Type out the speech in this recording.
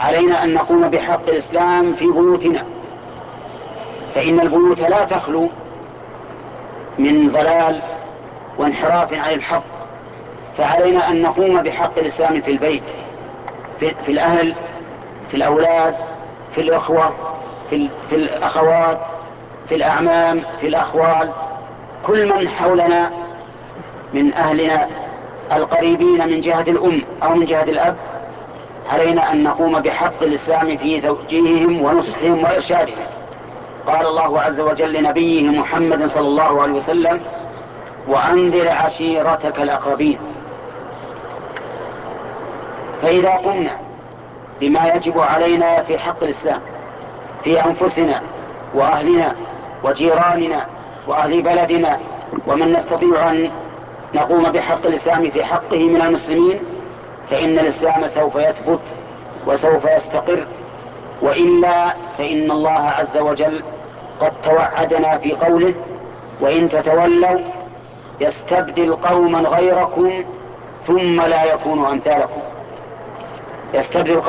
علينا أن نقوم بحق الإسلام في بيوتنا، فإن البيوت لا تخلو من ضلال وانحراف عن الحق، فعلينا أن نقوم بحق الإسلام في البيت، في الأهل، في الأولاد، في الأخوة، في الأخوات، في الأعمام، في الأخوال، كل من حولنا من أهلنا القريبين من جهة الأم أو من جهة الأب، علينا أن نقوم بحق الإسلام في توجيههم ونصحهم وإرشادهم. قال الله عز وجل لنبيه محمد صلى الله عليه وسلم: وأنذر عشيرتك الأقربين. فإذا قمنا بما يجب علينا في حق الإسلام في أنفسنا وأهلنا وجيراننا وأهل بلدنا، ومن نستطيع أن نقوم بحق الإسلام في حقه من المسلمين، فإن الإسلام سوف يثبت وسوف يستقر، وإلا فإن الله عز وجل قد توعدنا في قوله: وإن تتولوا يستبدل قوما غيركم ثم لا يكونوا أمثالكم. يستبدل